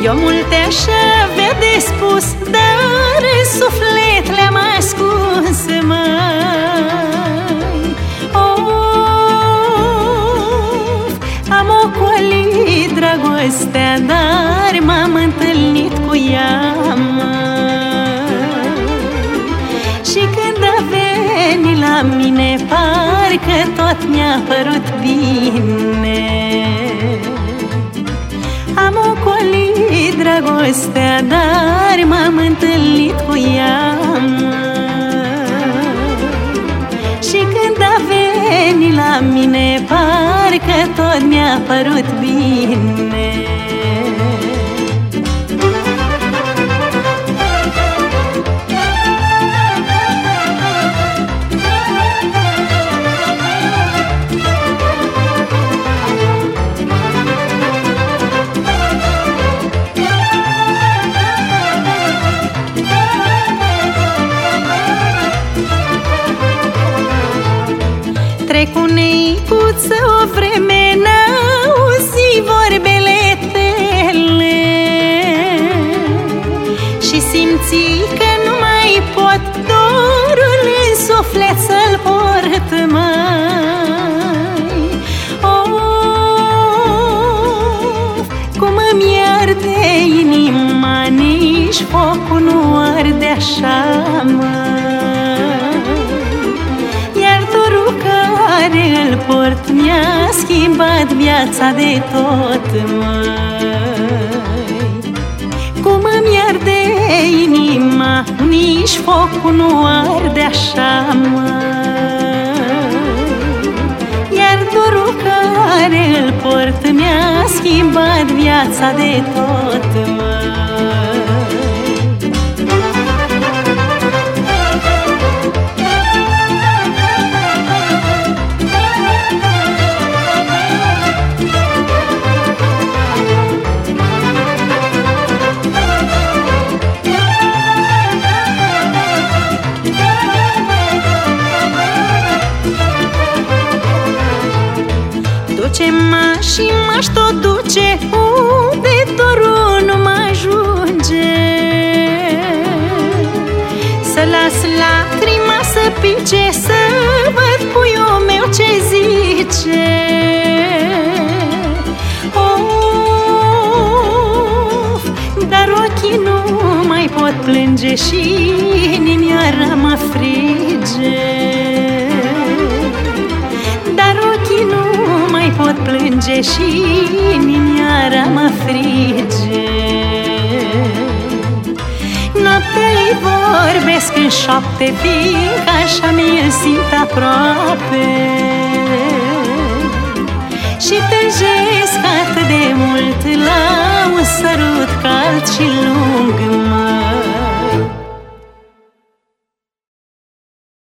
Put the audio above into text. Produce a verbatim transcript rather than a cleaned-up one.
Eu multe aș avea de spus, dar în suflet le-am ascuns, măi. Of, am ocolit dragostea, dar m-am întâlnit cu ea, măi. Și când a venit la mine, parcă tot mi-a părut bine. Am ocolit dragostea, dar m-am întâlnit cu ea, și când a venit la mine, parcă tot mi-a părut bine. Trec cu neicuță o vreme, n-auzi vorbele tale și simți că nu mai pot dorul în suflet să-l port, mai. Of, cum îmi arde inima, nici focul nu arde așa, măi. Care îl port mi-a schimbat viața de tot, măi. Cum îmi arde inima, nici focul nu arde așa, măi. Iar dorul care îl port mi-a schimbat viața de tot, măi. Duce-mă și m-aș tot duce unde dorul nu mă ajunge, să las lacrima să pice, să văd puiul meu ce zice. Of, dar ochii nu mai pot plânge și inimioara mă frige. Dar ochii nu mai pot plânge și inimioara mă frige. Noaptea-i vorbesc în șoapte, fiindcă așa mi-l simt aproape, și tânjesc atât de mult la un sărut cald și lung, măi.